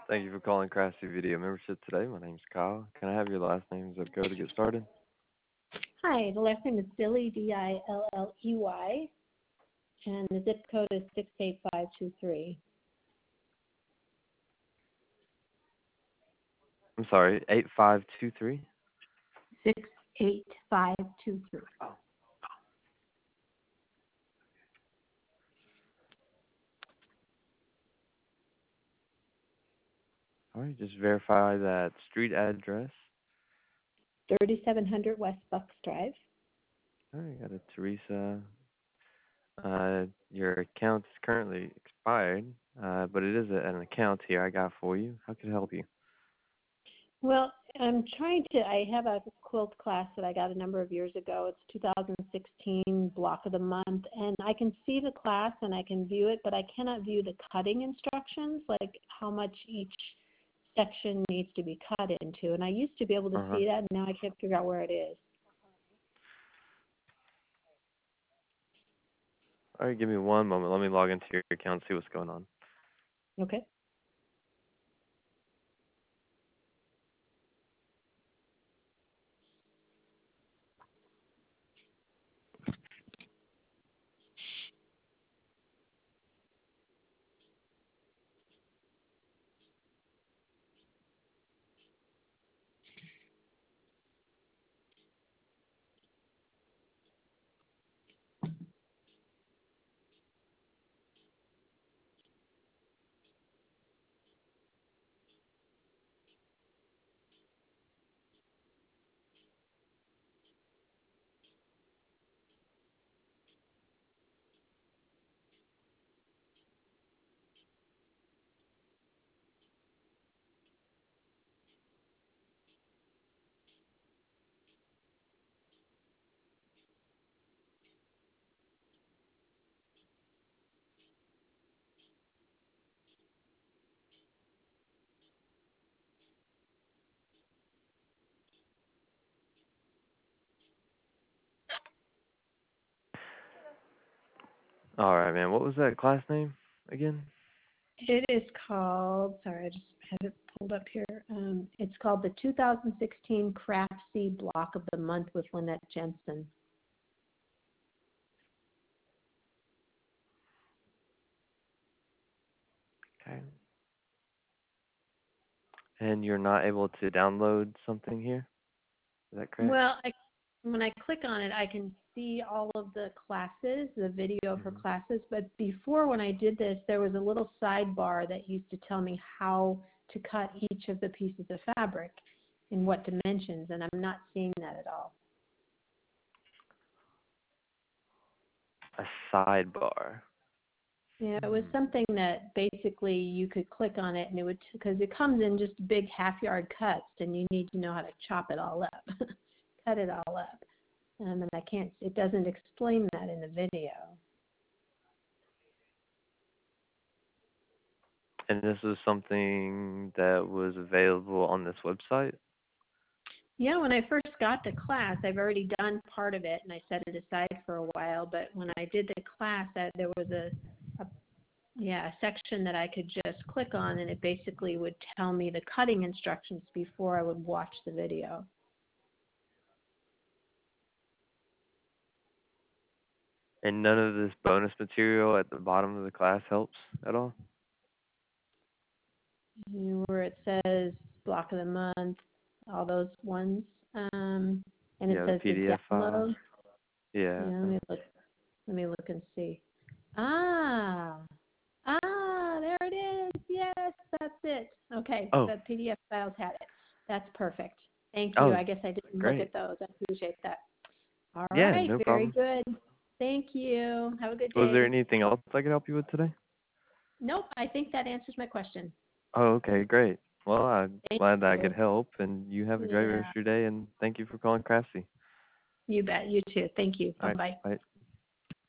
Thank you for calling Craftsy Video Membership today. My name's Kyle. Can I have your last name and zip code to get started? Hi, the last name is Dilley, Dilley, and the zip code is 68523. I'm sorry, 8523? 68523. Oh. All right, just verify that street address. 3700 West Bucks Drive. All right, got it, Teresa. Your account is currently expired, but it is an account here I got for you. How can I help you? Well, I have a quilt class that I got a number of years ago. It's 2016 block of the month, and I can see the class and I can view it, but I cannot view the cutting instructions, like how much each section needs to be cut into. And I used to be able to see that, and now I can't figure out where it is. All right, give me one moment. Let me log into your account and see what's going on. Okay. All right, man. What was that class name again? It is called, sorry, I just had it pulled up here. It's called the 2016 Craftsy Block of the Month with Lynette Jensen. Okay. And you're not able to download something here? Is that correct? Well, when I click on it, I can see all of the classes, the video for classes. But before, when I did this, there was a little sidebar that used to tell me how to cut each of the pieces of fabric in what dimensions, and I'm not seeing that at all. A sidebar. Yeah, it was something that basically you could click on it, and it would, because it comes in just big half-yard cuts, and you need to know how to chop it all up, cut it all up. And I can't, it doesn't explain that in the video. And this is something that was available on this website? Yeah, when I first got the class, I've already done part of it, and I set it aside for a while. But when I did the class, there was a section that I could just click on, and it basically would tell me the cutting instructions before I would watch the video. And none of this bonus material at the bottom of the class helps at all? Where it says block of the month, all those ones, and it says the PDF file. download. Yeah. Let me look and see. There it is. Yes, that's it. Okay, the PDF files had it. That's perfect. Thank you. I guess I didn't look at those. I appreciate that. All right, no very problem. good. Thank you. Have a good day. Was there anything else I could help you with today? Nope, I think that answers my question. Oh, okay, great. Well, I'm Thank glad that I you. could help, and you have a great rest of your day, and thank you for calling Craftsy. You bet. You too. Thank you. All right, Bye-bye. bye.